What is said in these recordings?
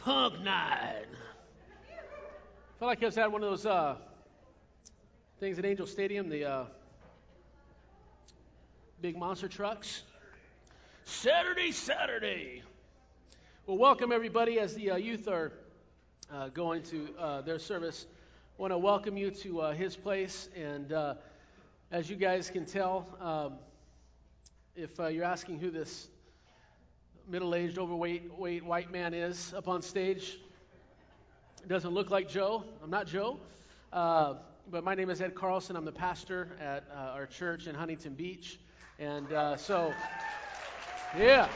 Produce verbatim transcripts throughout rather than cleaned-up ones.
Punk night. Felt like I was at one of those uh, things at Angel Stadium, the uh, big monster trucks. Saturday, Saturday. Well, welcome everybody as the uh, youth are uh, going to uh, their service. I want to welcome you to uh, his place, and uh, as you guys can tell, um, if uh, you're asking who this middle-aged, overweight weight white man is up on stage, it doesn't look like Joe. I'm not Joe. Uh, but my name is Ed Carlson. I'm the pastor at uh, our church in Huntington Beach. And uh, so, yeah.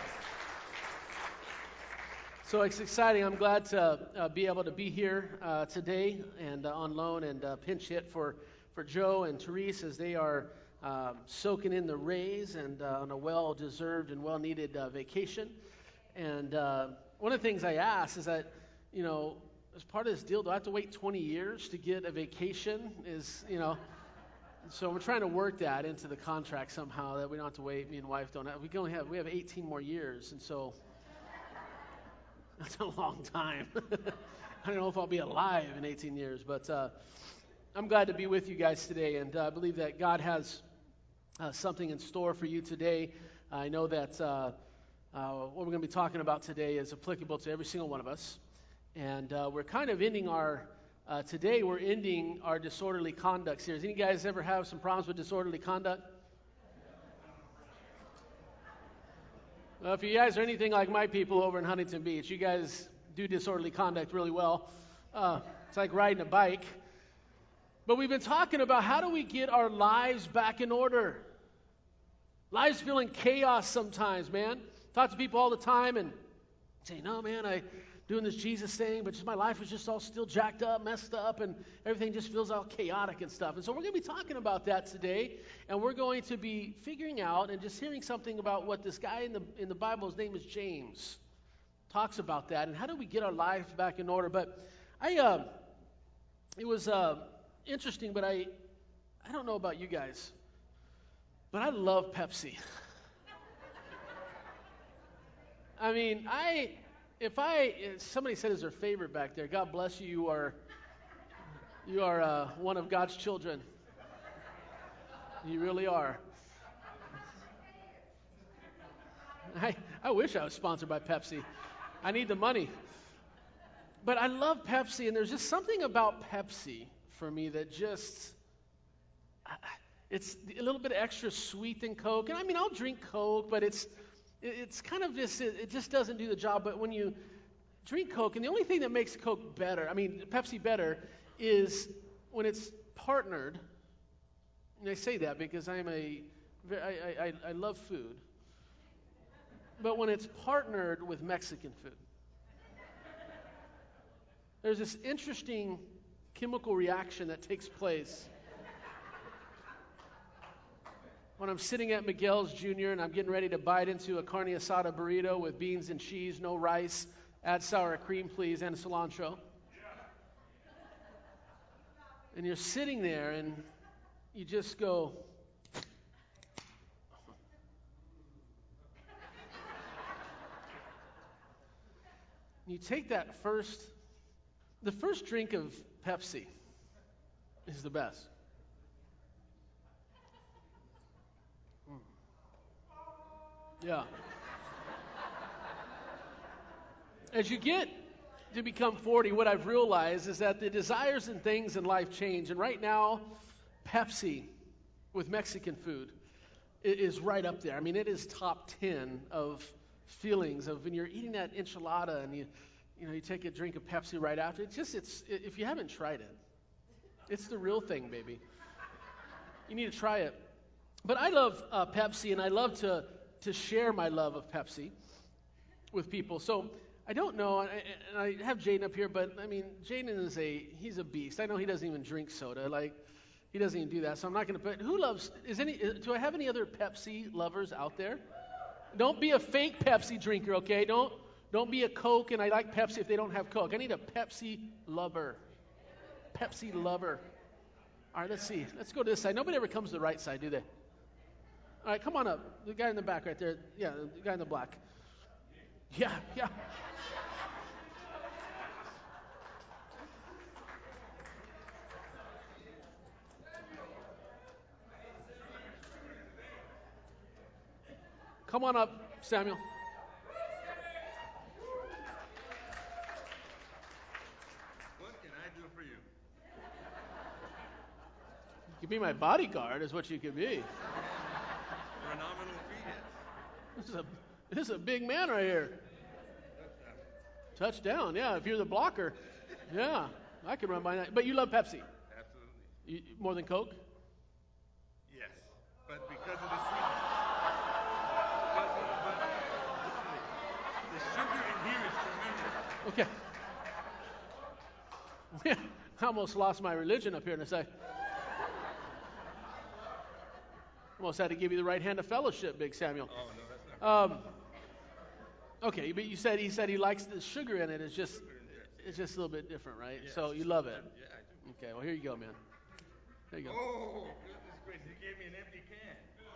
So it's exciting. I'm glad to uh, be able to be here uh, today and uh, on loan and uh, pinch hit for, for Joe and Therese as they are uh, soaking in the rays and uh, on a well-deserved and well-needed uh, vacation. And uh, one of the things I asked is that, you know, as part of this deal, do I have to wait twenty years to get a vacation? Is, you know, so we're trying to work that into the contract somehow that we don't have to wait. Me and wife don't have, we can only have, we have eighteen more years. And so that's a long time. I don't know if I'll be alive in eighteen years, but uh, I'm glad to be with you guys today. And uh, I believe that God has uh, something in store for you today. I know that uh, uh, what we're going to be talking about today is applicable to every single one of us. And uh, we're kind of ending our, uh, today we're ending our disorderly conduct series. Any guys ever have some problems with disorderly conduct? Well, if you guys are anything like my people over in Huntington Beach, you guys do disorderly conduct really well. Uh, it's like riding a bike. But we've been talking about how do we get our lives back in order? Lives feeling chaos sometimes, man. Talk to people all the time and say, no, man, I... doing this Jesus thing, but just my life is just all still jacked up, messed up, and everything just feels all chaotic and stuff. And so we're going to be talking about that today, and we're going to be figuring out and just hearing something about what this guy in the in the Bible, his name is James, talks about that, and how do we get our lives back in order. But I, uh, it was uh, interesting, but I, I don't know about you guys, but I love Pepsi. I mean, I... If I, if somebody said is their favorite back there, God bless you, you are, you are uh, one of God's children. You really are. I, I wish I was sponsored by Pepsi. I need the money. But I love Pepsi, and there's just something about Pepsi for me that just, it's a little bit extra sweet than Coke. And I mean, I'll drink Coke, but it's, it's kind of just, it just doesn't do the job. But when you drink Coke, and the only thing that makes Coke better, I mean, Pepsi better, is when it's partnered. And I say that because I'm a, I, I, I love food. But when it's partnered with Mexican food, there's this interesting chemical reaction that takes place. When I'm sitting at Miguel's Junior and I'm getting ready to bite into a carne asada burrito with beans and cheese, no rice, add sour cream, please, and cilantro. And you're sitting there and you just go, you take that first, the first drink of Pepsi is the best. Yeah. As you get to become forty, what I've realized is that the desires and things in life change. And right now, Pepsi with Mexican food is right up there. I mean, it is top ten of feelings of when you're eating that enchilada and you, you know, you take a drink of Pepsi right after. It's just, it's if you haven't tried it, it's the real thing, baby. You need to try it. But I love uh, Pepsi, and I love to to share my love of Pepsi with people. So I don't know, and I, and I have Jaden up here, but I mean, Jaden is a, he's a beast. I know he doesn't even drink soda. Like, he doesn't even do that. So I'm not going to put, who loves, is any, do I have any other Pepsi lovers out there? Don't be a fake Pepsi drinker, okay? Don't, don't be a Coke, and I like Pepsi if they don't have Coke. I need a Pepsi lover. Pepsi lover. All right, let's see. Let's go to this side. Nobody ever comes to the right side, do they? All right, come on up. The guy in the back right there. Yeah, the guy in the black. Yeah, yeah. Come on up, Samuel. What can I do for you? You could be my bodyguard, is what you could be. For a nominal fee, yes. This is a this is a big man right here. Touchdown, yeah. If you're the blocker, yeah, I could run by that. But you love Pepsi. Absolutely. You, more than Coke? Yes. But because of the sweetness. But, but, but the sugar in here is tremendous. Okay. I almost lost my religion up here in a sec. Almost had to give you the right hand of fellowship, Big Samuel. Oh, no, that's not Um, okay, but you said he said he likes the sugar in it. It's just sugar in Pepsi. it's just a little bit different, right? Yes. So you love it. Yeah, I do. Okay, well here you go, man. There you go. Oh, goodness gracious. He gave me an empty can.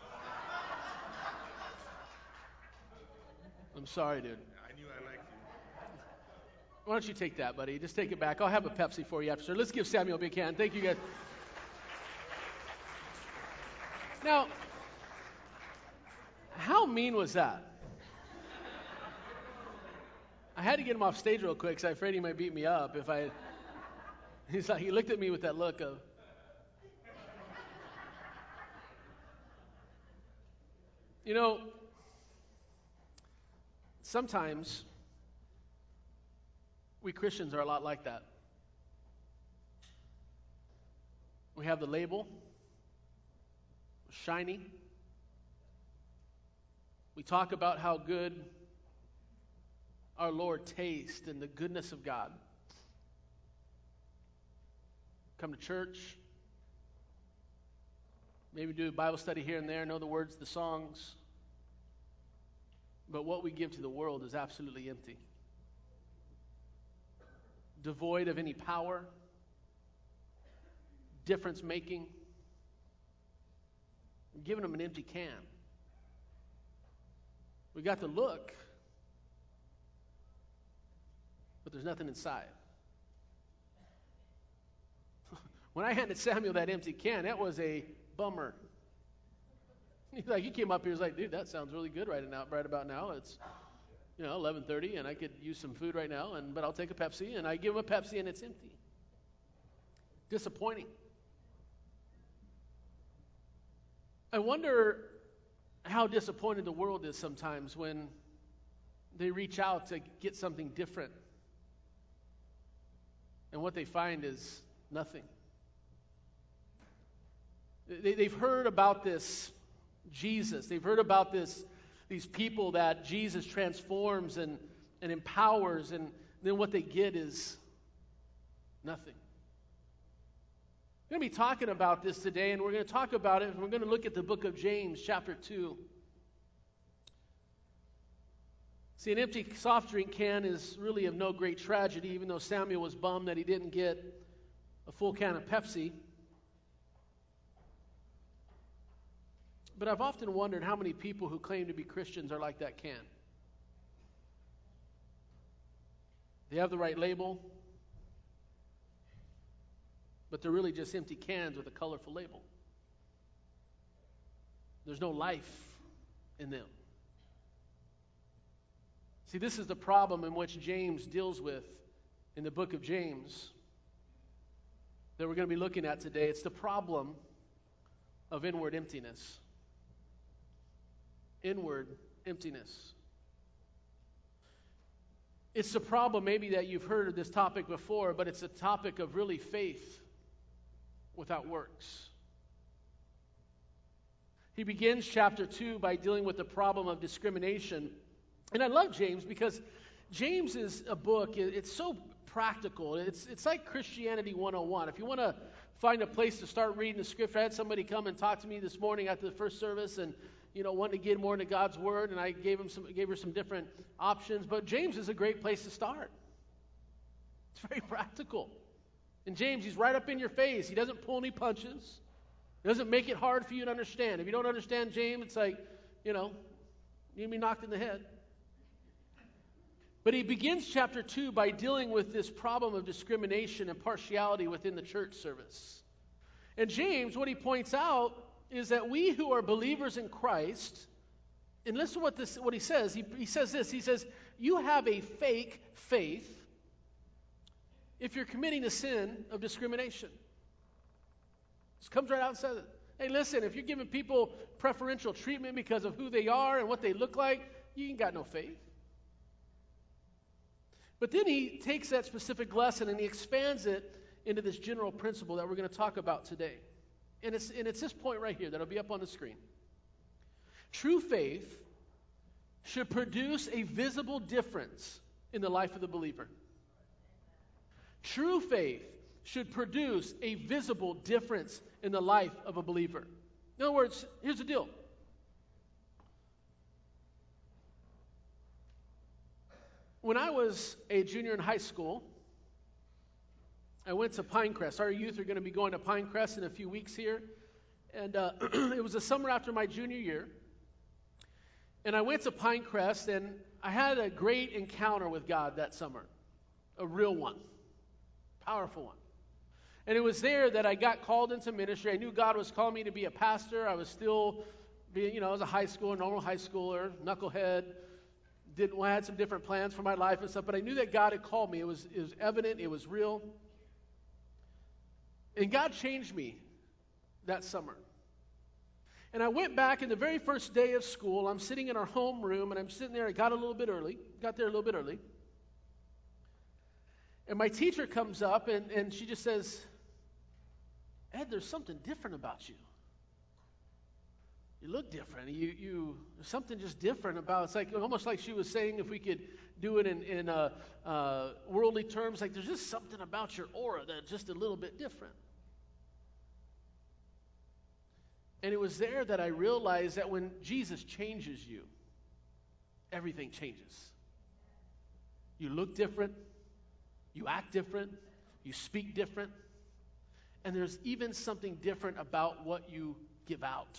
I'm sorry, dude. I knew I liked you. Why don't you take that, buddy? Just take it back. I'll have a Pepsi for you after. Let's give Samuel a big hand. Thank you, guys. Now, how mean was that? I had to get him off stage real quick because I'm afraid he might beat me up if I. He's like, he looked at me with that look of. You know, sometimes we Christians are a lot like that. We have the label, shiny. We talk about how good our Lord tastes and the goodness of God. Come to church, maybe do a Bible study here and there, know the words, the songs. But what we give to the world is absolutely empty. Devoid of any power, difference making. We're giving them an empty can. We got the look, but there's nothing inside. When I handed Samuel that empty can, that was a bummer. He's like, he came up here, he was like, dude, that sounds really good right now, right about now. It's, you know, eleven thirty, and I could use some food right now, and but I'll take a Pepsi, and I give him a Pepsi, and it's empty. Disappointing. I wonder how disappointed the world is sometimes when they reach out to get something different, and what they find is nothing. They, they've heard about this Jesus. They've heard about this, these people that Jesus transforms and, and empowers, and then what they get is nothing. We're going to be talking about this today, and we're going to talk about it, and we're going to look at the book of James, chapter two. See, an empty soft drink can is really of no great tragedy, even though Samuel was bummed that he didn't get a full can of Pepsi. But I've often wondered how many people who claim to be Christians are like that can. They have the right label, but they're really just empty cans with a colorful label. There's no life in them. See, this is the problem in which James deals with in the book of James that we're going to be looking at today. It's the problem of inward emptiness. Inward emptiness. It's the problem maybe that you've heard of this topic before, but it's a topic of really faith without works. He begins chapter two by dealing with the problem of discrimination. And I love James because James is a book, it's so practical. It's it's like Christianity one oh one. If you want to find a place to start reading the scripture, I had somebody come and talk to me this morning after the first service and, you know, wanted to get more into God's word, and I gave him some gave her some different options. But James is a great place to start. It's very practical. And James, he's right up in your face. He doesn't pull any punches. He doesn't make it hard for you to understand. If you don't understand James, it's like, you know, you'd be knocked in the head. But he begins chapter two by dealing with this problem of discrimination and partiality within the church service. And James, what he points out is that we who are believers in Christ And listen to what, this, what he says. He, he says this. He says, you have a fake faith if you're committing a sin of discrimination. Just comes right out and says it. Hey, listen, if you're giving people preferential treatment because of who they are and what they look like, you ain't got no faith. But then he takes that specific lesson and he expands it into this general principle that we're going to talk about today. And it's, and it's this point right here that'll be up on the screen. True faith should produce a visible difference in the life of the believer. True faith should produce a visible difference in the life of a believer. In other words, here's the deal. When I was a junior in high school, I went to Pinecrest. Our youth are going to be going to Pinecrest in a few weeks here. And uh, it was the summer after my junior year. And I went to Pinecrest, and I had a great encounter with God that summer. A real one. Powerful one. And it was there that I got called into ministry. I knew God was calling me to be a pastor. I was still, being, you know, I was a high schooler, normal high schooler, knucklehead. Didn't, I had some different plans for my life and stuff, but I knew that God had called me. It was, it was evident. It was real. And God changed me that summer. And I went back, and the very first day of school, I'm sitting in our homeroom, and I'm sitting there. I got a little bit early, got there a little bit early. And my teacher comes up, and, and she just says, Ed, there's something different about you. You look different. You, you, there's something just different about, it's like almost like she was saying, if we could do it in, in uh, uh, worldly terms, like there's just something about your aura that's just a little bit different. And it was there that I realized that when Jesus changes you, everything changes. You look different, you act different, you speak different, and there's even something different about what you give out.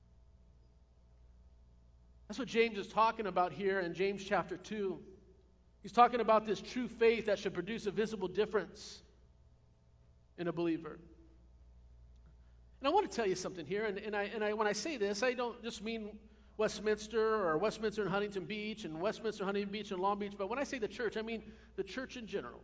That's what James is talking about here in James chapter two. He's talking about this true faith that should produce a visible difference in a believer. And I want to tell you something here, and, and, I, and I, when I say this, I don't just mean Westminster or Westminster and Huntington Beach and Westminster, Huntington Beach and Long Beach, but when I say the church, I mean the church in general.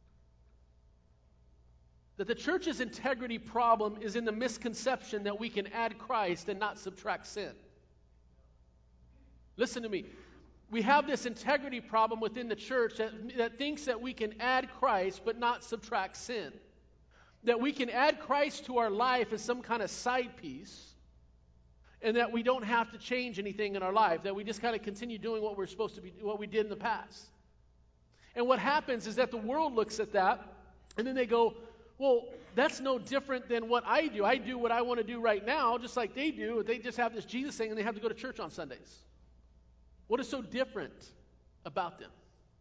That the church's integrity problem is in the misconception that we can add Christ and not subtract sin. Listen to me. We have this integrity problem within the church that, that thinks that we can add Christ but not subtract sin. That we can add Christ to our life as some kind of side piece, and that we don't have to change anything in our life, that we just kind of continue doing what we're supposed to be, what we did in the past. And what happens is that the world looks at that, and then they go, well, that's no different than what I do. I do what I want to do right now, just like they do. They just have this Jesus thing, and they have to go to church on Sundays. What is so different about them?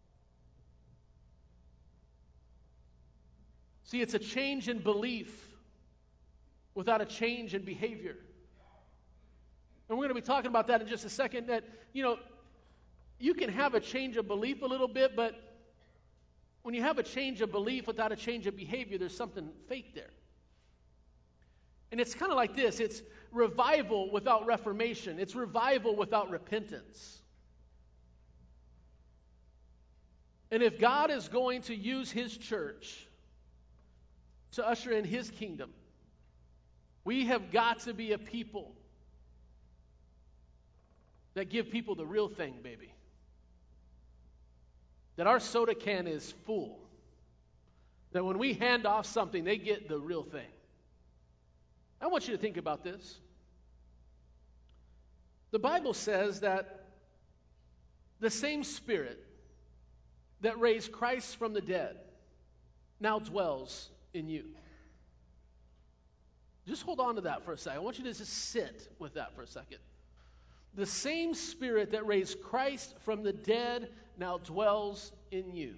See, it's a change in belief without a change in behavior. And we're going to be talking about that in just a second, that, you know, you can have a change of belief a little bit, but when you have a change of belief without a change of behavior, there's something fake there. And it's kind of like this. It's revival without reformation. It's revival without repentance. And if God is going to use His church to usher in His kingdom, we have got to be a people that give people the real thing, baby. That our soda can is full. That when we hand off something, they get the real thing. I want you to think about this. The Bible says that the same Spirit that raised Christ from the dead now dwells in you. Just hold on to that for a second. I want you to just sit with that for a second. The same Spirit that raised Christ from the dead now dwells in you.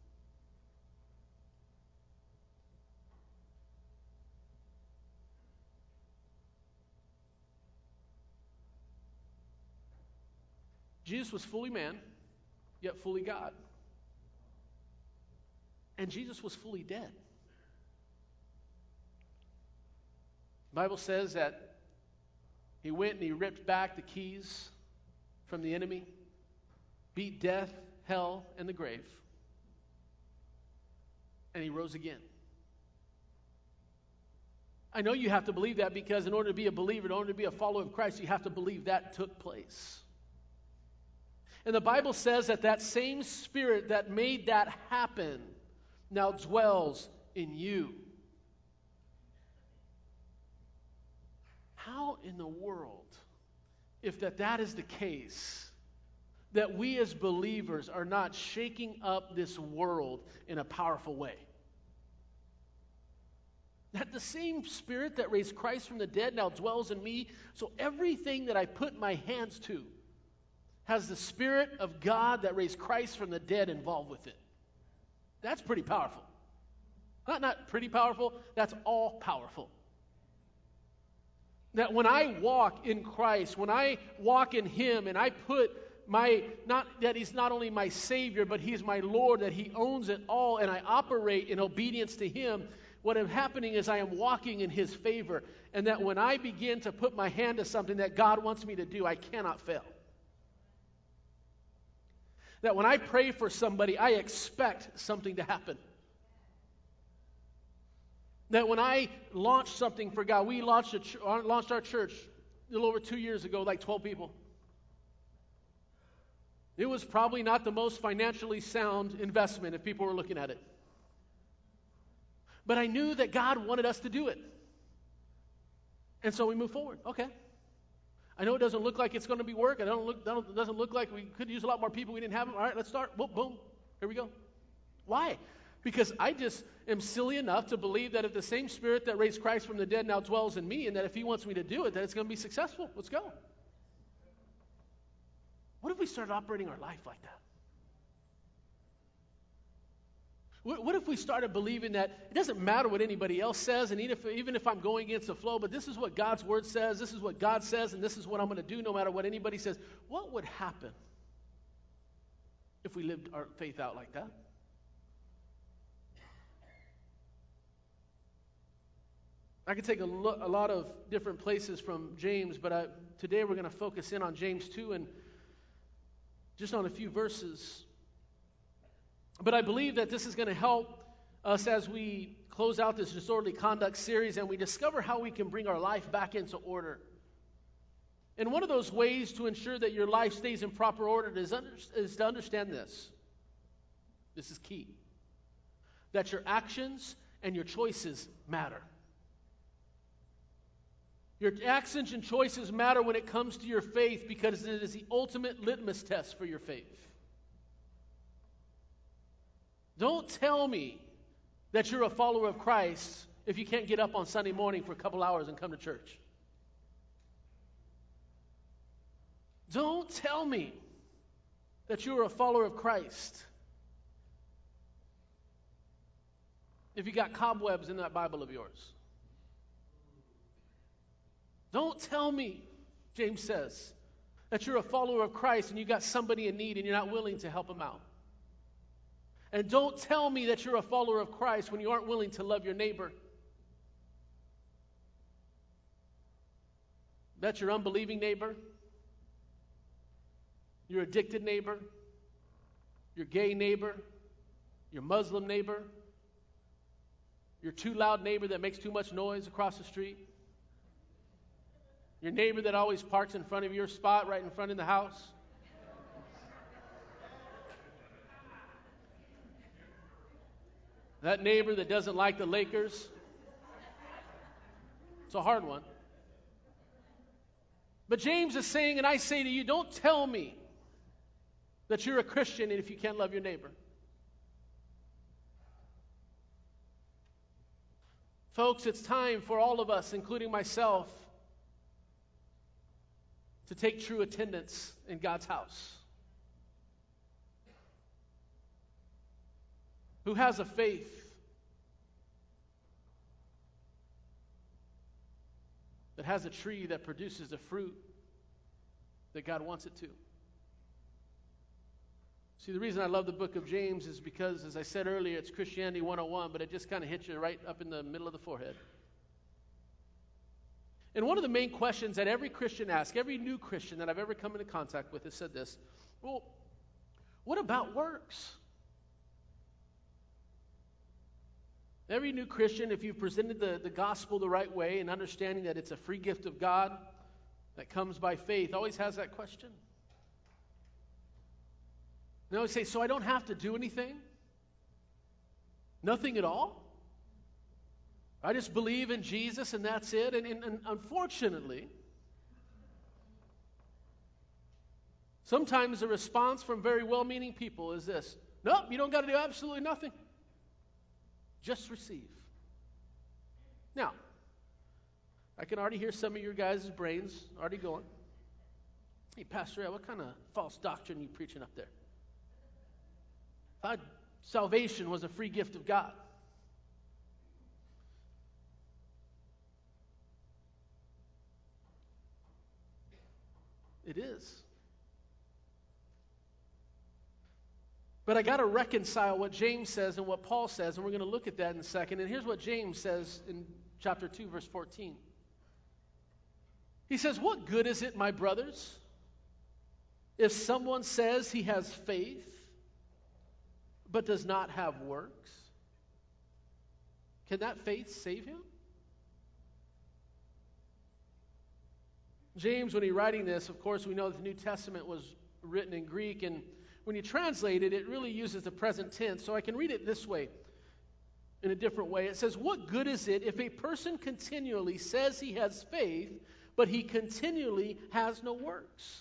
Jesus was fully man, yet fully God. And Jesus was fully dead. The Bible says that He went and He ripped back the keys from the enemy, beat death, hell, and the grave, and he rose again. I know you have to believe that, because in order to be a believer, in order to be a follower of Christ, you have to believe that took place. And the Bible says that that same Spirit that made that happen now dwells in you. How in the world, if that, that is the case, that we as believers are not shaking up this world in a powerful way? That the same Spirit that raised Christ from the dead now dwells in me, so everything that I put my hands to has the Spirit of God that raised Christ from the dead involved with it. That's pretty powerful. Not, not pretty powerful, that's all powerful. That when I walk in Christ, when I walk in Him, and I put my, not that He's not only my Savior, but He's my Lord, that He owns it all, and I operate in obedience to Him, what is happening is I am walking in His favor. And that when I begin to put my hand to something that God wants me to do, I cannot fail. That when I pray for somebody, I expect something to happen. That when I launch something for God, we launched, a ch- launched our church a little over two years ago, like twelve people. It was probably not the most financially sound investment if people were looking at it. But I knew that God wanted us to do it. And so we moved forward. Okay. I know it doesn't look like it's going to be work. It don't look, don't, doesn't look like we could use a lot more people. We didn't have them. All right, let's start. Boom, boom. Here we go. Why? Because I just am silly enough to believe that if the same Spirit that raised Christ from the dead now dwells in me, and that if He wants me to do it, that it's going to be successful. Let's go. What if we started operating our life like that? What if we started believing that it doesn't matter what anybody else says, and even if, even if I'm going against the flow, but this is what God's Word says, this is what God says, and this is what I'm going to do no matter what anybody says? What would happen if we lived our faith out like that? I could take a, lo- a lot of different places from James, but I, today we're going to focus in on James two and just on a few verses. But I believe that this is going to help us as we close out this disorderly conduct series and we discover how we can bring our life back into order. And one of those ways to ensure that your life stays in proper order is, under, is to understand this. This is key. That your actions and your choices matter. Your actions and choices matter when it comes to your faith, because it is the ultimate litmus test for your faith. Don't tell me that you're a follower of Christ if you can't get up on Sunday morning for a couple hours and come to church. Don't tell me that you're a follower of Christ if you got cobwebs in that Bible of yours. Don't tell me, James says, that you're a follower of Christ and you got somebody in need and you're not willing to help them out. And don't tell me that you're a follower of Christ when you aren't willing to love your neighbor. That's your unbelieving neighbor, your addicted neighbor, your gay neighbor, your Muslim neighbor, your too loud neighbor that makes too much noise across the street, your neighbor that always parks in front of your spot right in front of the house. That neighbor that doesn't like the Lakers. It's a hard one. But James is saying, and I say to you, don't tell me that you're a Christian if you can't love your neighbor. Folks, it's time for all of us, including myself, to take true attendance in God's house. Who has a faith that has a tree that produces the fruit that God wants it to. See, the reason I love the book of James is because, as I said earlier, it's Christianity one oh one, but it just kind of hits you right up in the middle of the forehead. And one of the main questions that every Christian asks, every new Christian that I've ever come into contact with has said this, well, what about works? Every new Christian, if you've presented the, the gospel the right way and understanding that it's a free gift of God that comes by faith, always has that question. They always say, so I don't have to do anything? Nothing at all? I just believe in Jesus and that's it? And, and, and unfortunately, sometimes the response from very well-meaning people is this: nope, you don't got to do absolutely nothing. Just receive. Now, I can already hear some of your guys' brains already going, hey, Pastor Ed, what kind of false doctrine are you preaching up there? I thought salvation was a free gift of God. It is. But I got to reconcile what James says and what Paul says, and we're going to look at that in a second. And here's what James says in chapter two, verse fourteen. He says, what good is it, my brothers, if someone says he has faith but does not have works? Can that faith save him? James, when he's writing this, of course, we know that the New Testament was written in Greek, and when you translate it, it really uses the present tense. So I can read it this way, in a different way. It says, what good is it if a person continually says he has faith, but he continually has no works?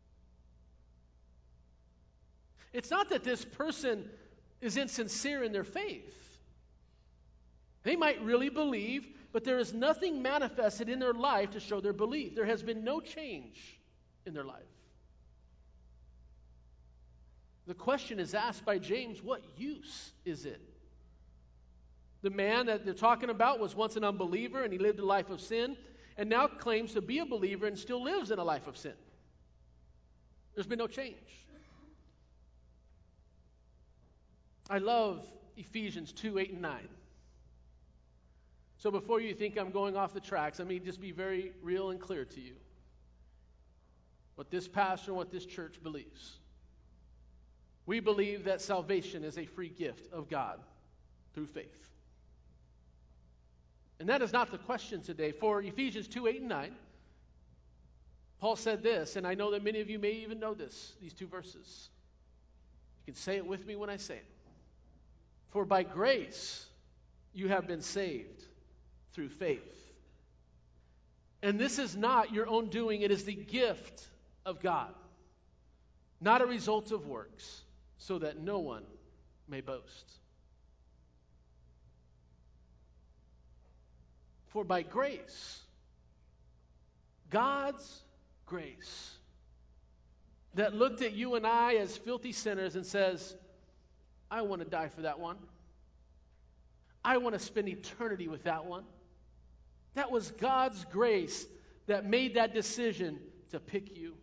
It's not that this person is insincere in their faith. They might really believe, but there is nothing manifested in their life to show their belief. There has been no change in their life. The question is asked by James, what use is it? The man that they're talking about was once an unbeliever and he lived a life of sin and now claims to be a believer and still lives in a life of sin. There's been no change. I love Ephesians two, eight, and nine. So before you think I'm going off the tracks, let me just be very real and clear to you what this pastor and what this church believes. We believe that salvation is a free gift of God through faith. And that is not the question today. For Ephesians two, eight, and nine, Paul said this, and I know that many of you may even know this, these two verses. You can say it with me when I say it. For by grace you have been saved through faith. And this is not your own doing, it is the gift of God, not a result of works, so that no one may boast. For by grace, God's grace, that looked at you and I as filthy sinners and says, I want to die for that one. I want to spend eternity with that one. That was God's grace that made that decision to pick you.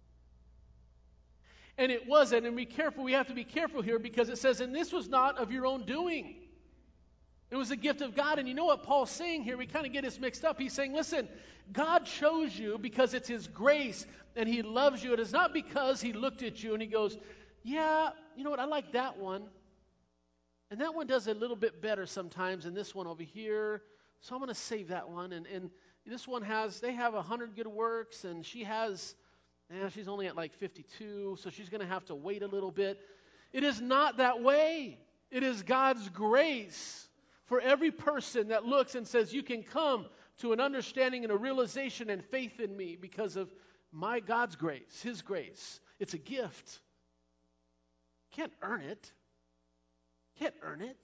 And it wasn't, and be careful, we have to be careful here because it says, and this was not of your own doing. It was a gift of God. And you know what Paul's saying here? We kind of get this mixed up. He's saying, listen, God chose you because it's His grace and He loves you. It is not because He looked at you and He goes, yeah, you know what, I like that one. And that one does a little bit better sometimes than this one over here. So I'm going to save that one. And, and this one has, they have one hundred good works, and she has, yeah, she's only at like fifty-two, so she's going to have to wait a little bit. It is not that way. It is God's grace for every person that looks and says, you can come to an understanding and a realization and faith in me because of my God's grace, His grace. It's a gift. Can't earn it. Can't earn it.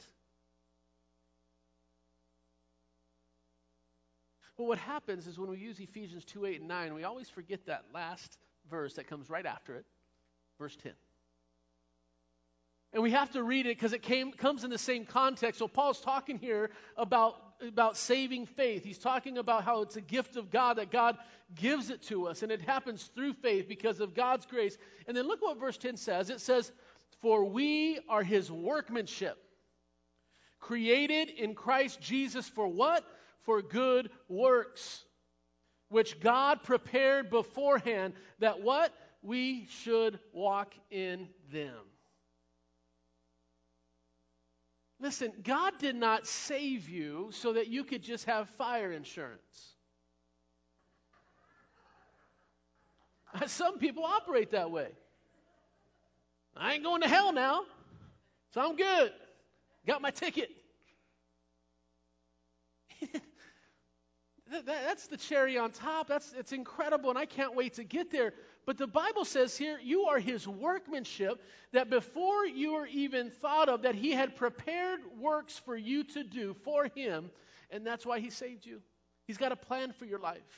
But what happens is when we use Ephesians two, eight, and nine, we always forget that last verse that comes right after it, verse ten. And we have to read it because it came, comes in the same context. So Paul's talking here about, about saving faith. He's talking about how it's a gift of God, that God gives it to us. And it happens through faith because of God's grace. And then look what verse ten says. It says, for we are His workmanship, created in Christ Jesus for what? For good works, which God prepared beforehand, that what? We should walk in them. Listen, God did not save you so that you could just have fire insurance. Some people operate that way. I ain't going to hell now, so I'm good. Got my ticket. that, that, that's the cherry on top. That's it's incredible, and I can't wait to get there. But the Bible says here, you are His workmanship, that before you were even thought of, that He had prepared works for you to do for Him, and that's why He saved you. He's got a plan for your life.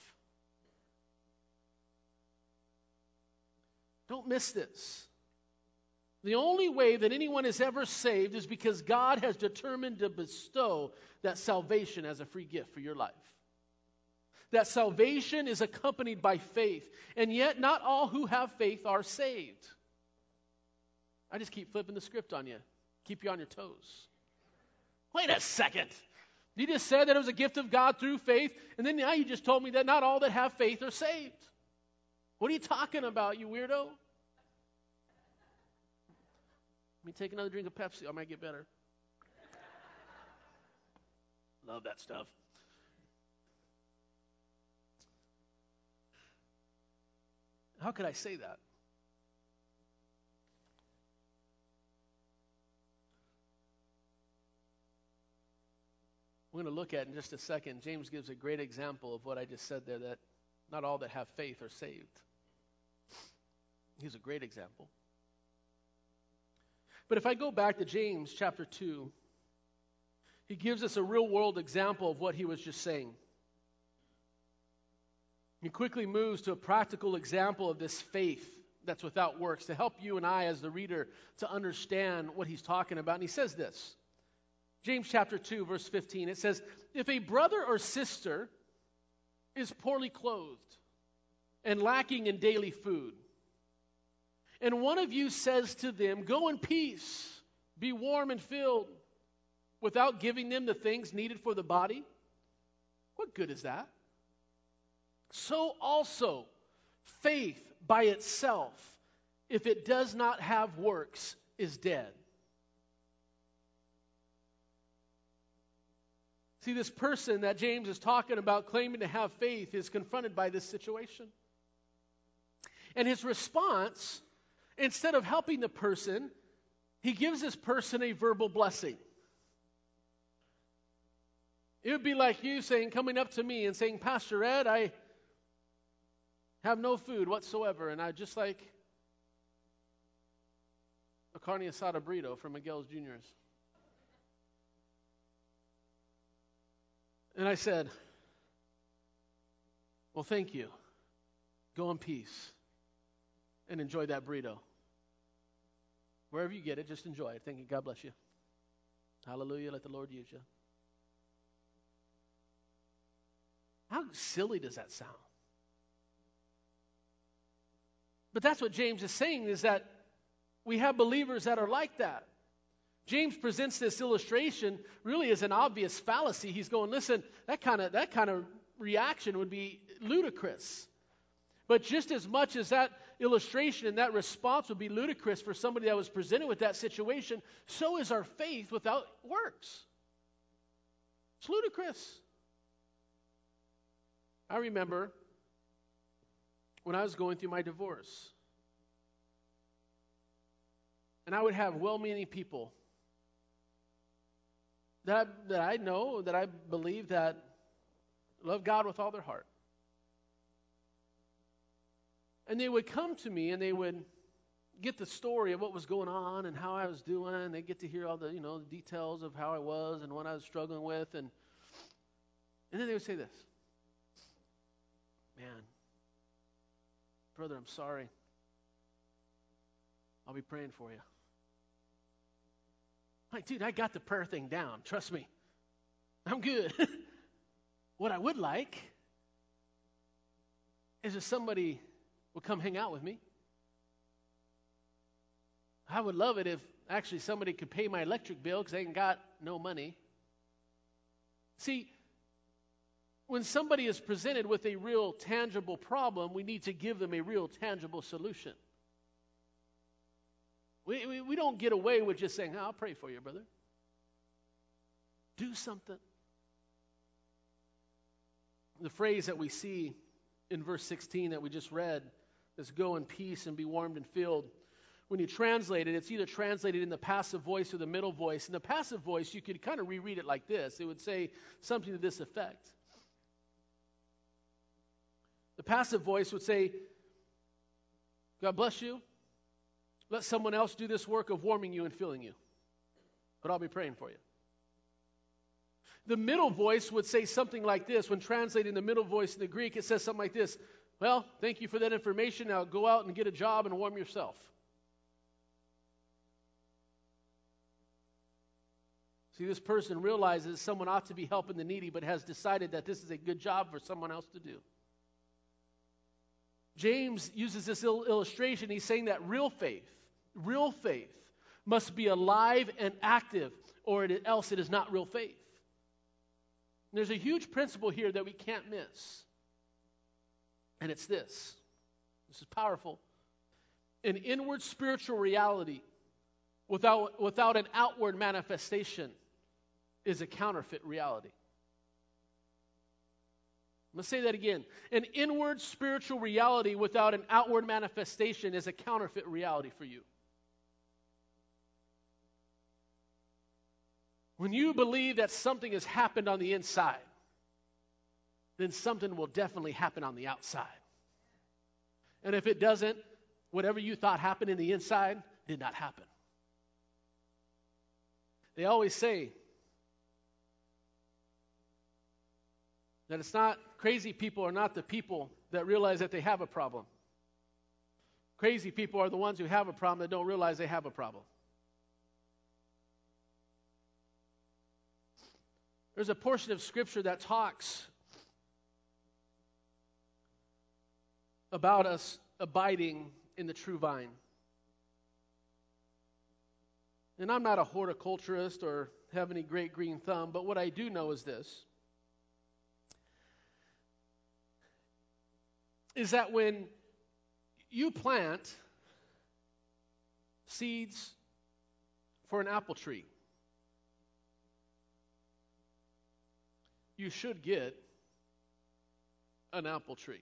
Don't miss this. The only way that anyone is ever saved is because God has determined to bestow that salvation as a free gift for your life. That salvation is accompanied by faith, and yet not all who have faith are saved. I just keep flipping the script on you, keep you on your toes. Wait a second. You just said that it was a gift of God through faith, and then now you just told me that not all that have faith are saved. What are you talking about, you weirdo? Let me take another drink of Pepsi. I might get better. Love that stuff. How could I say that? We're going to look at in just a second. James gives a great example of what I just said there, that not all that have faith are saved. He's a great example. But if I go back to James chapter two, he gives us a real-world example of what he was just saying. He quickly moves to a practical example of this faith that's without works to help you and I as the reader to understand what he's talking about. And he says this, James chapter two, verse fifteen, it says, if a brother or sister is poorly clothed and lacking in daily food, and one of you says to them, go in peace, be warm and filled, without giving them the things needed for the body, what good is that? So also, faith by itself, if it does not have works, is dead. See, this person that James is talking about, claiming to have faith, is confronted by this situation. And his response, instead of helping the person, he gives this person a verbal blessing. It would be like you saying, coming up to me and saying, Pastor Ed, I have no food whatsoever, and I just like a carne asada burrito from Miguel's Juniors. And I said, well, thank you. Go in peace and enjoy that burrito. Wherever you get it, just enjoy it. Thank you. God bless you. Hallelujah. Let the Lord use you. How silly does that sound? But that's what James is saying, is that we have believers that are like that. James presents this illustration really as an obvious fallacy. He's going, listen, that kind of that kind of reaction would be ludicrous. But just as much as that illustration and that response would be ludicrous for somebody that was presented with that situation, so is our faith without works. It's ludicrous. I remember when I was going through my divorce, and I would have well-meaning people that, that I know, that I believe that love God with all their heart. And they would come to me and they would get the story of what was going on and how I was doing. And they'd get to hear all the, you know, the details of how I was and what I was struggling with. And, and then they would say this, man, brother, I'm sorry. I'll be praying for you. Like, dude, I got the prayer thing down. Trust me. I'm good. What I would like is if somebody would come hang out with me. I would love it if actually somebody could pay my electric bill because they ain't got no money. See, when somebody is presented with a real tangible problem, we need to give them a real tangible solution. We, we, we don't get away with just saying, oh, I'll pray for you, brother. Do something. The phrase that we see in verse sixteen that we just read is go in peace and be warmed and filled. When you translate it, it's either translated in the passive voice or the middle voice. In the passive voice, you could kind of reread it like this. It would say something to this effect. The passive voice would say, God bless you. Let someone else do this work of warming you and filling you. But I'll be praying for you. The middle voice would say something like this. When translating the middle voice in the Greek, it says something like this. Well, thank you for that information. Now go out and get a job and warm yourself. See, this person realizes someone ought to be helping the needy, but has decided that this is a good job for someone else to do. James uses this il- illustration. He's saying that real faith, real faith must be alive and active, or it, else it is not real faith. And there's a huge principle here that we can't miss. And it's this. This is powerful. An inward spiritual reality without, without an outward manifestation is a counterfeit reality. I'm going to say that again. An inward spiritual reality without an outward manifestation is a counterfeit reality for you. When you believe that something has happened on the inside, then something will definitely happen on the outside. And if it doesn't, whatever you thought happened in the inside did not happen. They always say that it's not, crazy people are not the people that realize that they have a problem. Crazy people are the ones who have a problem that don't realize they have a problem. There's a portion of Scripture that talks about us abiding in the true vine. And I'm not a horticulturist or have any great green thumb, but what I do know is this. Is that when you plant seeds for an apple tree, you should get an apple tree.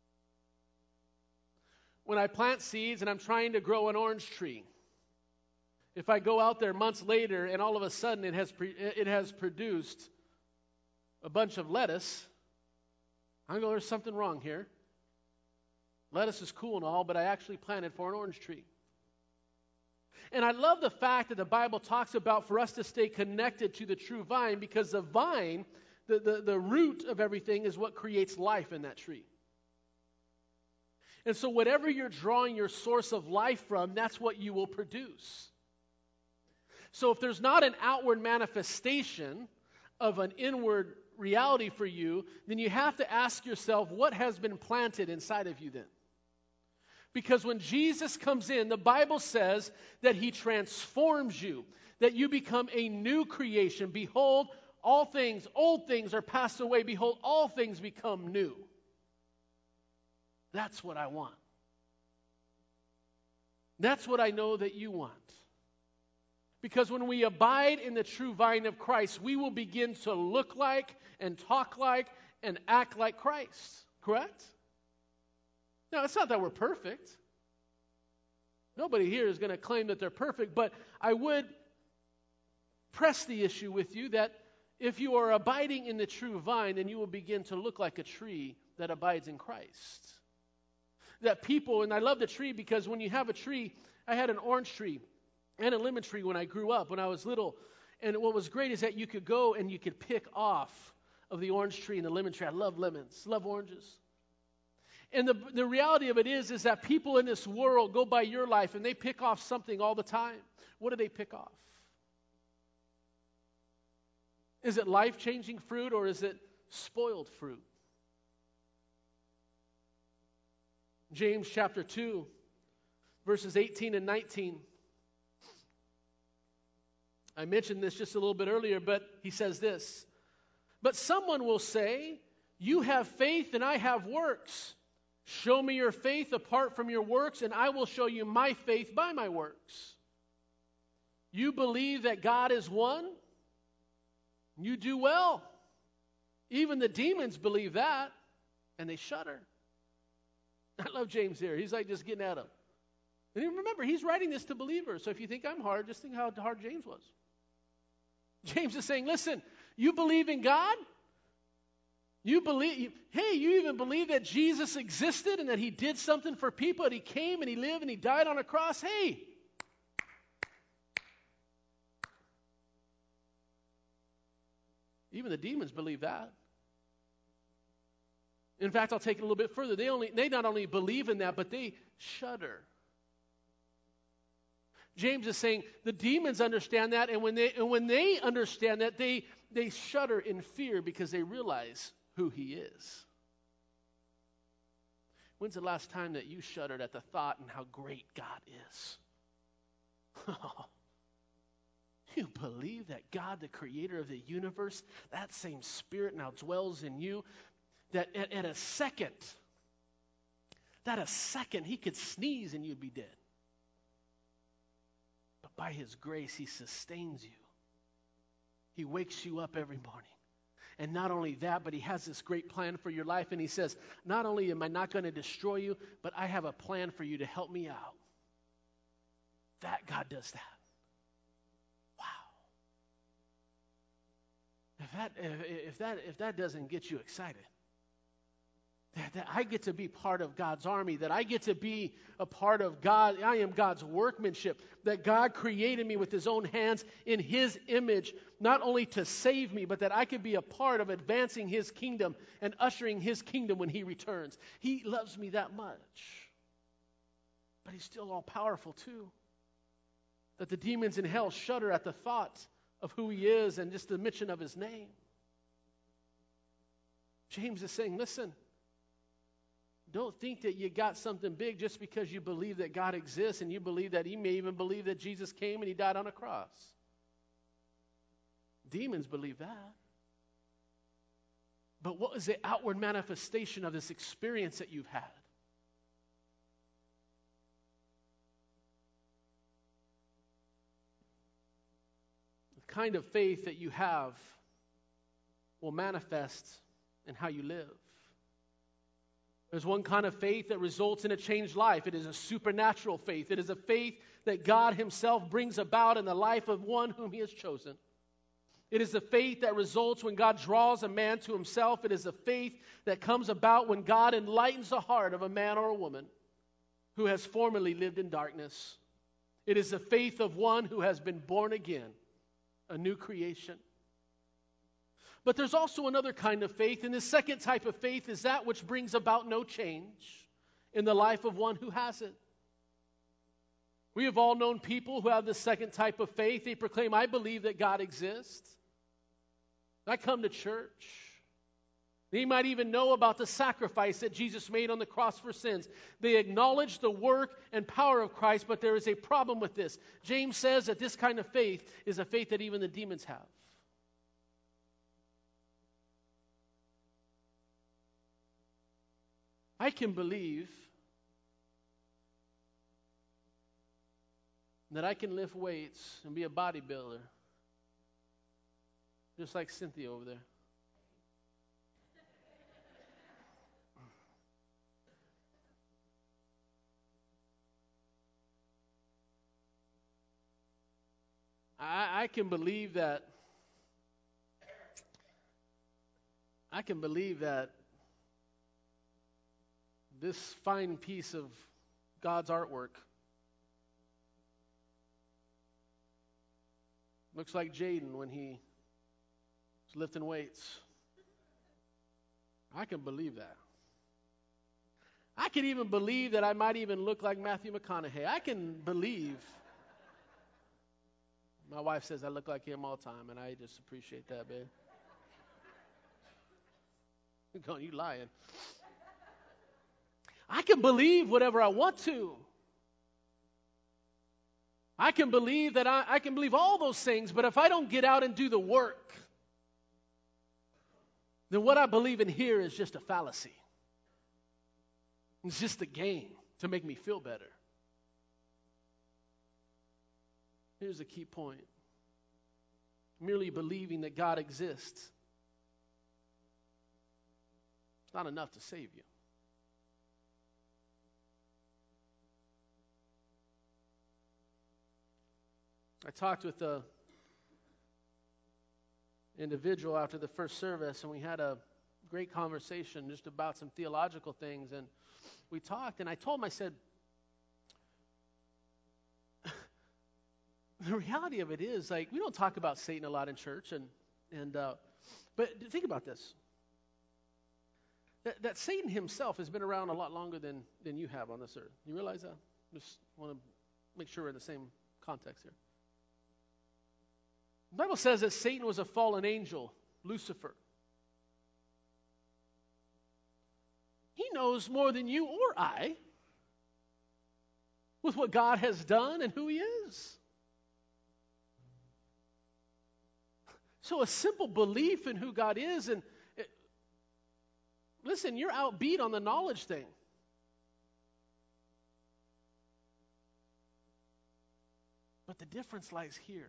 When I plant seeds and I'm trying to grow an orange tree, if I go out there months later and all of a sudden it has pre- it has produced a bunch of lettuce, I go, there's something wrong here. Lettuce is cool and all, but I actually planted for an orange tree. And I love the fact that the Bible talks about for us to stay connected to the true vine, because the vine, the, the, the root of everything, is what creates life in that tree. And so whatever you're drawing your source of life from, that's what you will produce. So if there's not an outward manifestation of an inward reality for you, then you have to ask yourself, what has been planted inside of you then? Because when Jesus comes in, the Bible says that he transforms you, that you become a new creation. Behold, all things, old things are passed away. Behold, all things become new. That's what I want. That's what I know that you want. Because when we abide in the true vine of Christ, we will begin to look like and talk like and act like Christ. Correct? Now, it's not that we're perfect. Nobody here is going to claim that they're perfect, but I would press the issue with you that if you are abiding in the true vine, then you will begin to look like a tree that abides in Christ. That people, and I love the tree because when you have a tree, I had an orange tree and a lemon tree when I grew up, when I was little. And what was great is that you could go and you could pick off of the orange tree and the lemon tree. I love lemons, love oranges. And the, the reality of it is, is that people in this world go by your life and they pick off something all the time. What do they pick off? Is it life-changing fruit or is it spoiled fruit? James chapter two, verses eighteen and nineteen. I mentioned this just a little bit earlier, but he says this. But someone will say, You have faith and I have works. Show me your faith apart from your works, and I will show you my faith by my works. You believe that God is one? You do well. Even the demons believe that, and they shudder. I love James here. He's like just getting at them. And remember, he's writing this to believers. So if you think I'm hard, just think how hard James was. James is saying, listen, you believe in God? You believe, hey, you even believe that Jesus existed and that he did something for people, and he came and he lived and he died on a cross? Hey. Even the demons believe that. In fact, I'll take it a little bit further. They only they not only believe in that, but they shudder. James is saying the demons understand that, and when they and when they understand that, they they shudder in fear because they realize who he is. When's the last time that you shuddered at the thought and how great God is? Oh, you believe that God, the creator of the universe, that same spirit now dwells in you, that at, at a second, that a second he could sneeze and you'd be dead. But by his grace, he sustains you. He wakes you up every morning. And not only that, but he has this great plan for your life. And he says, not only am I not going to destroy you, but I have a plan for you to help me out. That God does that. Wow. If that, if, if that, if that doesn't get you excited, that, that I get to be part of God's army, that I get to be a part of God, I am God's workmanship, that God created me with his own hands in his image, not only to save me, but that I could be a part of advancing his kingdom and ushering his kingdom when he returns. He loves me that much. But he's still all powerful too. That the demons in hell shudder at the thought of who he is and just the mention of his name. James is saying, listen, don't think that you got something big just because you believe that God exists and you believe that he may even believe that Jesus came and he died on a cross. Demons believe that. But what is the outward manifestation of this experience that you've had? The kind of faith that you have will manifest in how you live. There's one kind of faith that results in a changed life. It is a supernatural faith. It is a faith that God himself brings about in the life of one whom he has chosen. It is the faith that results when God draws a man to himself. It is the faith that comes about when God enlightens the heart of a man or a woman who has formerly lived in darkness. It is the faith of one who has been born again, a new creation. But there's also another kind of faith, and this second type of faith is that which brings about no change in the life of one who has it. We have all known people who have the second type of faith. They proclaim, I believe that God exists. I come to church. They might even know about the sacrifice that Jesus made on the cross for sins. They acknowledge the work and power of Christ, but there is a problem with this. James says that this kind of faith is a faith that even the demons have. I can believe that I can lift weights and be a bodybuilder, just like Cynthia over there. I, I can believe that. I can believe that this fine piece of God's artwork looks like Jaden when he was lifting weights. I can believe that. I can even believe that I might even look like Matthew McConaughey. I can believe. My wife says I look like him all the time, and I just appreciate that, babe. You're going, you lying. I can believe whatever I want to. I can believe that I, I can believe all those things, but if I don't get out and do the work, then what I believe in here is just a fallacy. It's just a game to make me feel better. Here's a key point. Merely believing that God exists is not enough to save you. I talked with a individual after the first service, and we had a great conversation just about some theological things. And we talked, and I told him, I said, the reality of it is, like, we don't talk about Satan a lot in church, and and uh, but think about this. That, that Satan himself has been around a lot longer than, than you have on this earth. You realize that? Just want to make sure we're in the same context here. The Bible says that Satan was a fallen angel, Lucifer. He knows more than you or I with what God has done and who he is. So a simple belief in who God is, and it, listen, you're outbeat on the knowledge thing. But the difference lies here.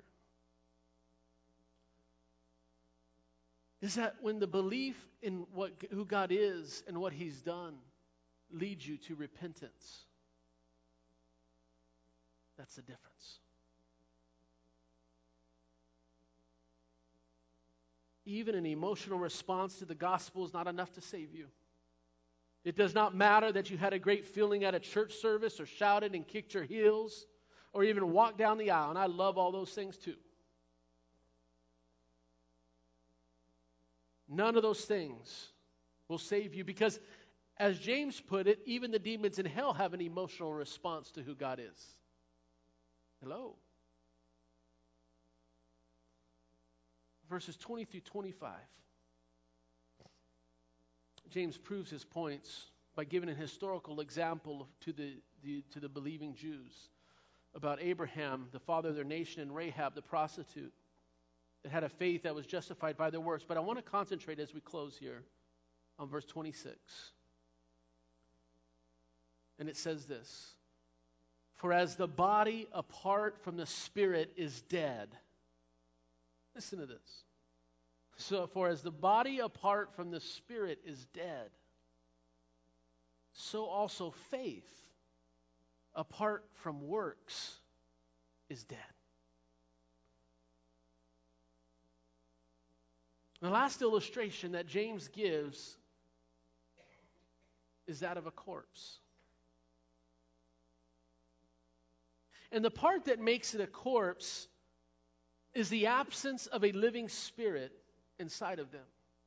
Is that when the belief in what who God is and what he's done leads you to repentance, that's the difference. Even an emotional response to the gospel is not enough to save you. It does not matter that you had a great feeling at a church service or shouted and kicked your heels or even walked down the aisle, and I love all those things too. None of those things will save you because, as James put it, even the demons in hell have an emotional response to who God is. Hello? Verses twenty through twenty-five. James proves his points by giving a historical example to the, the to the believing Jews about Abraham, the father of their nation, and Rahab, the prostitute, that had a faith that was justified by their works. But I want to concentrate as we close here on verse twenty-six. And it says this: For as the body apart from the spirit is dead. Listen to this. So, for as the body apart from the spirit is dead, so also faith apart from works is dead. The last illustration that James gives is that of a corpse. And the part that makes it a corpse is the absence of a living spirit inside of them.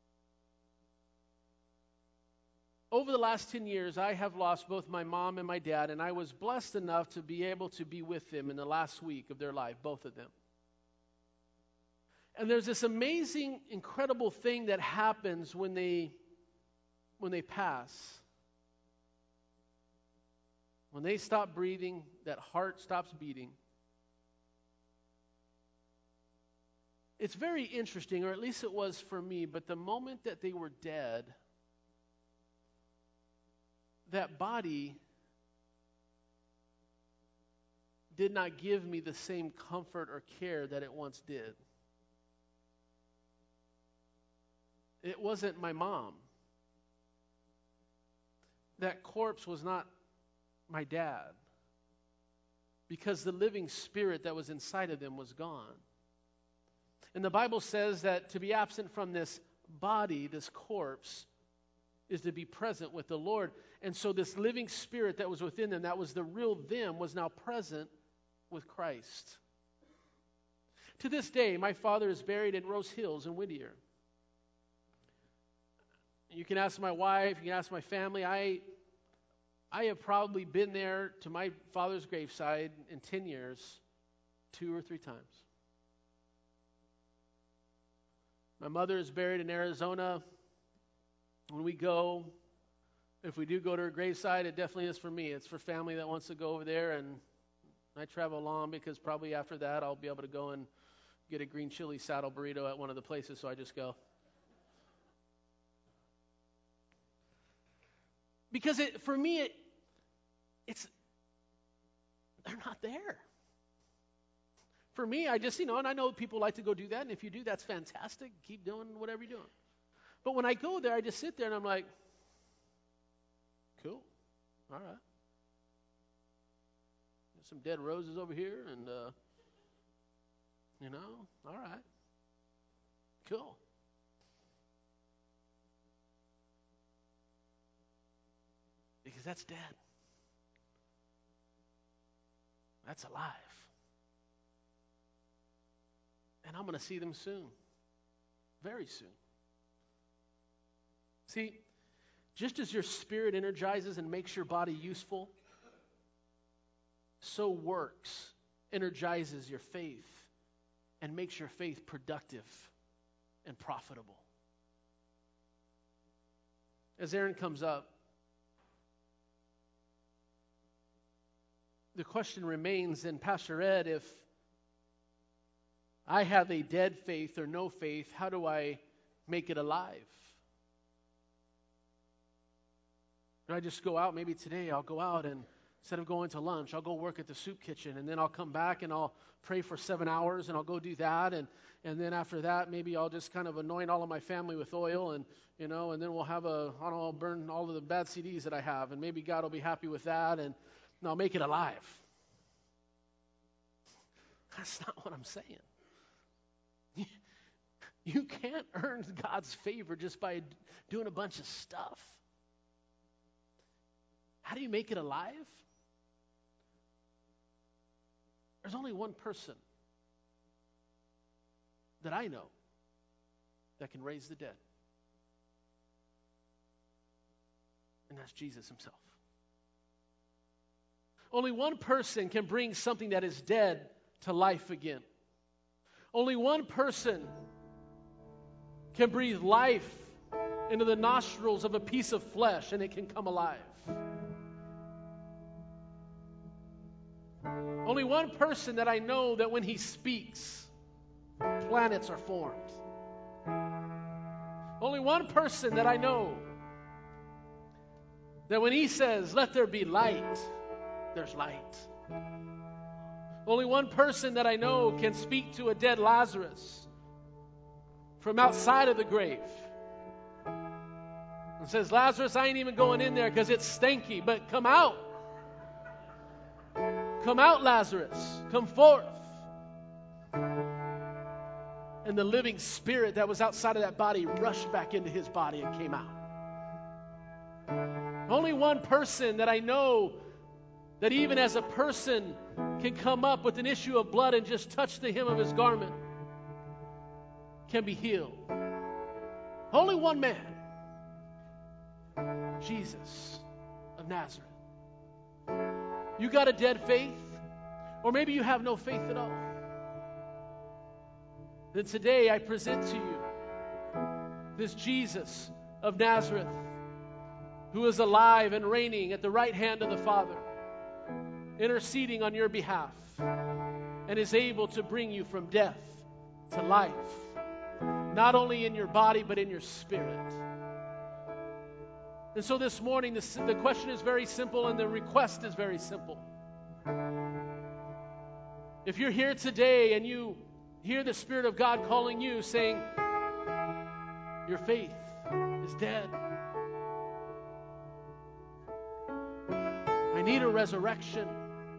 Over the last ten years, I have lost both my mom and my dad, and I was blessed enough to be able to be with them in the last week of their life, both of them. And there's this amazing, incredible thing that happens when they, when they pass. When they stop breathing, that heart stops beating. It's very interesting, or at least it was for me, but the moment that they were dead, that body did not give me the same comfort or care that it once did. It wasn't my mom. That corpse was not my dad, because the living spirit that was inside of them was gone. And the Bible says that to be absent from this body, this corpse, is to be present with the Lord. And so this living spirit that was within them, that was the real them, was now present with Christ. To this day, my father is buried in Rose Hills in Whittier. You can ask my wife, you can ask my family. I, I have probably been there to my father's graveside in ten years, two or three times. My mother is buried in Arizona. When we go, if we do go to her graveside, it definitely is for me. It's for family that wants to go over there, and I travel along because probably after that I'll be able to go and get a green chili saddle burrito at one of the places, so I just go. Because it, for me, it, it's, they're not there. For me, I just, you know, and I know people like to go do that, and if you do, that's fantastic. Keep doing whatever you're doing. But when I go there, I just sit there and I'm like, cool, all right. There's some dead roses over here, and, uh, you know, all right, cool. Because that's dead. That's alive. And I'm going to see them soon. Very soon. See, just as your spirit energizes and makes your body useful, so works energizes your faith and makes your faith productive and profitable. As Aaron comes up, the question remains then, Pastor Ed, if I have a dead faith or no faith, how do I make it alive? Do I just go out? Maybe today I'll go out and instead of going to lunch, I'll go work at the soup kitchen, and then I'll come back and I'll pray for seven hours and I'll go do that, and and then after that maybe I'll just kind of anoint all of my family with oil, and you know, and then we'll have a I don't know, I'll burn all of the bad C Ds that I have, and maybe God will be happy with that, and, and I'll make it alive. That's not what I'm saying. You can't earn God's favor just by doing a bunch of stuff. How do you make it alive? There's only one person that I know that can raise the dead. And that's Jesus himself. Only one person can bring something that is dead to life again. Only one person can breathe life into the nostrils of a piece of flesh and it can come alive. Only one person that I know that when he speaks, planets are formed. Only one person that I know that when he says, let there be light, there's light. Only one person that I know can speak to a dead Lazarus from outside of the grave and says, Lazarus, I ain't even going in there because it's stanky, but come out. Come out, Lazarus. Come forth. And the living spirit that was outside of that body rushed back into his body and came out. Only one person that I know that even as a person can come up with an issue of blood and just touch the hem of his garment can be healed. Only one man. Jesus of Nazareth. You got a dead faith? Or maybe you have no faith at all. Then today I present to you this Jesus of Nazareth who is alive and reigning at the right hand of the Father, interceding on your behalf, and is able to bring you from death to life, not only in your body but in your spirit. And so this morning, the, the question is very simple and the request is very simple. If you're here today and you hear the Spirit of God calling you, saying, your faith is dead. I need a resurrection.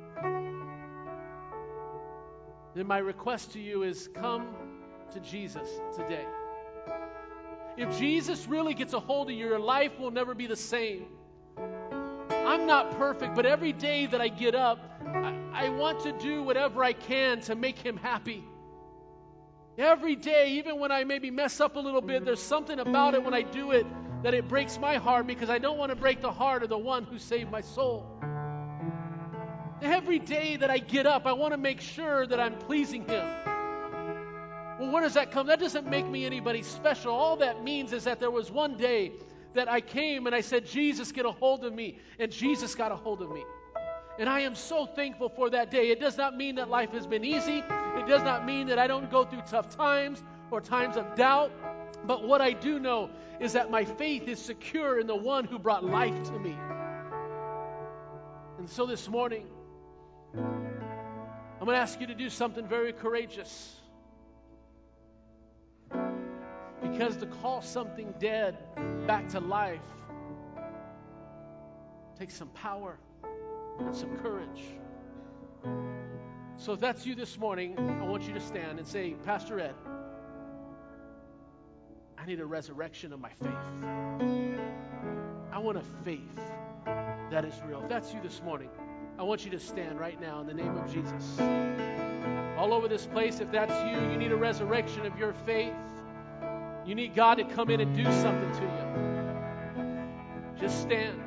Then my request to you is come to Jesus today. If Jesus really gets a hold of you, your life will never be the same. I'm not perfect, but every day that I get up, I, I want to do whatever I can to make him happy. Every day, even when I maybe mess up a little bit, there's something about it when I do it that it breaks my heart because I don't want to break the heart of the one who saved my soul. Every day that I get up, I want to make sure that I'm pleasing him. Well, where does that come? That doesn't make me anybody special. All that means is that there was one day that I came and I said, Jesus, get a hold of me. And Jesus got a hold of me. And I am so thankful for that day. It does not mean that life has been easy. It does not mean that I don't go through tough times or times of doubt. But what I do know is that my faith is secure in the one who brought life to me. And so this morning, I'm going to ask you to do something very courageous. Because to call something dead back to life takes some power and some courage. So if that's you this morning, I want you to stand and say, Pastor Ed, I need a resurrection of my faith. I want a faith that is real. If that's you this morning, I want you to stand right now in the name of Jesus. All over this place, if that's you, you need a resurrection of your faith. You need God to come in and do something to you. Just stand.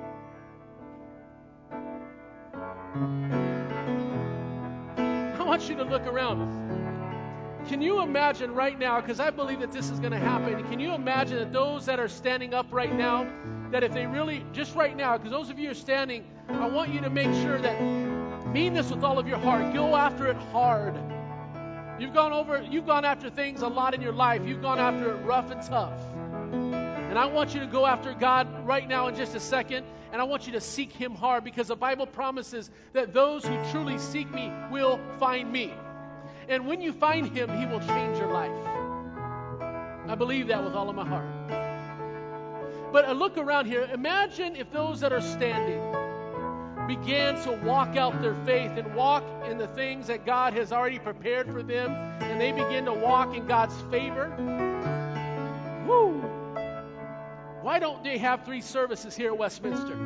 I want you to look around. Can you imagine right now, because I believe that this is going to happen, can you imagine that those that are standing up right now, that if they really, just right now, because those of you who are standing, I want you to make sure that, mean this with all of your heart, go after it hard. You've gone over, you've gone after things a lot in your life. You've gone after it rough and tough. And I want you to go after God right now in just a second, and I want you to seek Him hard, because the Bible promises that those who truly seek me will find me. And when you find Him, He will change your life. I believe that with all of my heart. But I look around here. Imagine if those that are standing began to walk out their faith and walk in the things that God has already prepared for them, and they begin to walk in God's favor. Woo! Why don't they have three services here at Westminster?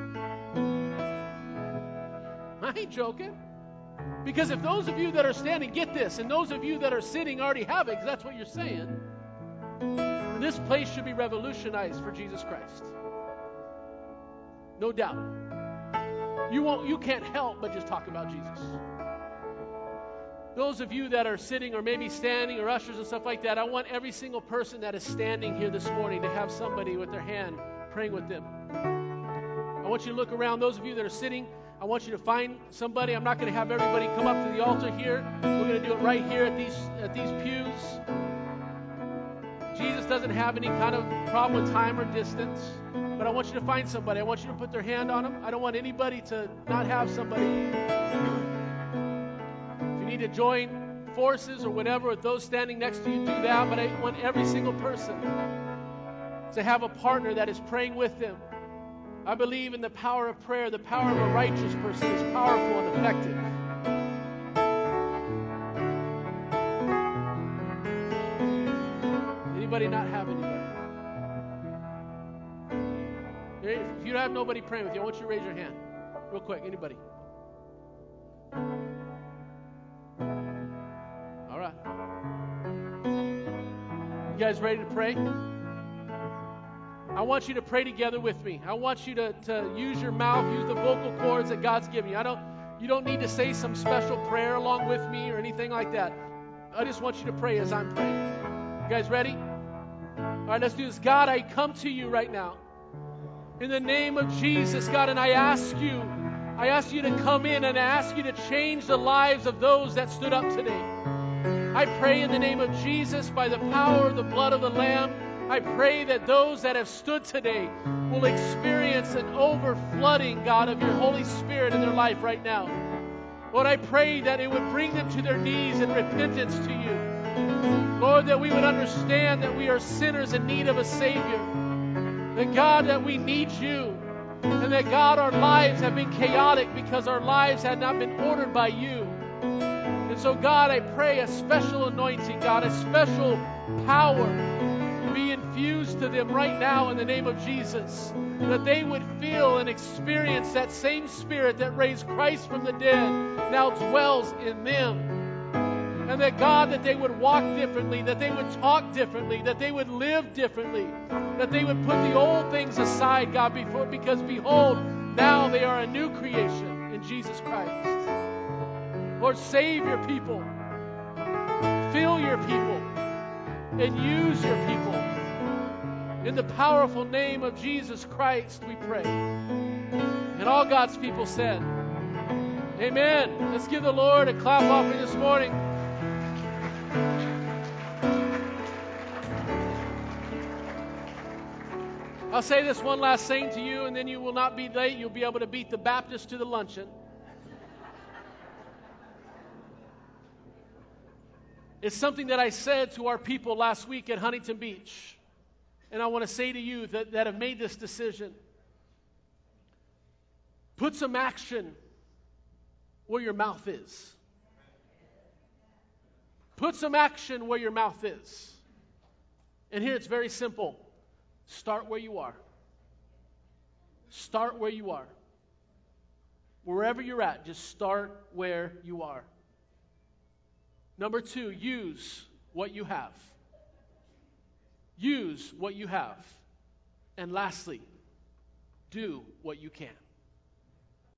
I ain't joking. Because if those of you that are standing get this, and those of you that are sitting already have it, because that's what you're saying, then this place should be revolutionized for Jesus Christ. No doubt. You won't, you can't help but just talk about Jesus. Those of you that are sitting or maybe standing or ushers and stuff like that, I want every single person that is standing here this morning to have somebody with their hand praying with them. I want you to look around. Those of you that are sitting, I want you to find somebody. I'm not going to have everybody come up to the altar here. We're going to do it right here at these at these pews. Jesus doesn't have any kind of problem with time or distance, but I want you to find somebody. I want you to put their hand on them. I don't want anybody to not have somebody. If you need to join forces or whatever with those standing next to you, do that. But I want every single person to have a partner that is praying with them. I believe in the power of prayer. The power of a righteous person is powerful and effective. Anybody not have anybody? If you don't have nobody praying with you, I want you to raise your hand. Real quick, anybody? All right. You guys ready to pray? I want you to pray together with me. I want you to, to use your mouth, use the vocal cords that God's given you. I don't, you don't need to say some special prayer along with me or anything like that. I just want you to pray as I'm praying. You guys ready? All right, let's do this. God, I come to you right now in the name of Jesus, God, and I ask you, I ask you to come in and I ask you to change the lives of those that stood up today. I pray in the name of Jesus, by the power of the blood of the Lamb, I pray that those that have stood today will experience an overflooding, God, of your Holy Spirit in their life right now. Lord, I pray that it would bring them to their knees in repentance to you. Lord, that we would understand that we are sinners in need of a Savior. That, God, that we need you. And that, God, our lives have been chaotic because our lives had not been ordered by you. And so, God, I pray a special anointing, God, a special power be infused to them right now in the name of Jesus, that they would feel and experience that same Spirit that raised Christ from the dead now dwells in them. And that, God, that they would walk differently, that they would talk differently, that they would live differently, that they would put the old things aside, God, before, because behold, now they are a new creation in Jesus Christ. Lord, save your people, fill your people, and use your people. In the powerful name of Jesus Christ, we pray. And all God's people said, amen. Let's give the Lord a clap offering this morning. I'll say this one last thing to you, and then you will not be late. You'll be able to beat the Baptist to the luncheon. It's something that I said to our people last week at Huntington Beach. And I want to say to you that, that have made this decision, put some action where your mouth is. Put some action where your mouth is. And here it's very simple. Start where you are. Start where you are. Wherever you're at, just start where you are. Number two, use what you have. Use what you have. And lastly, do what you can.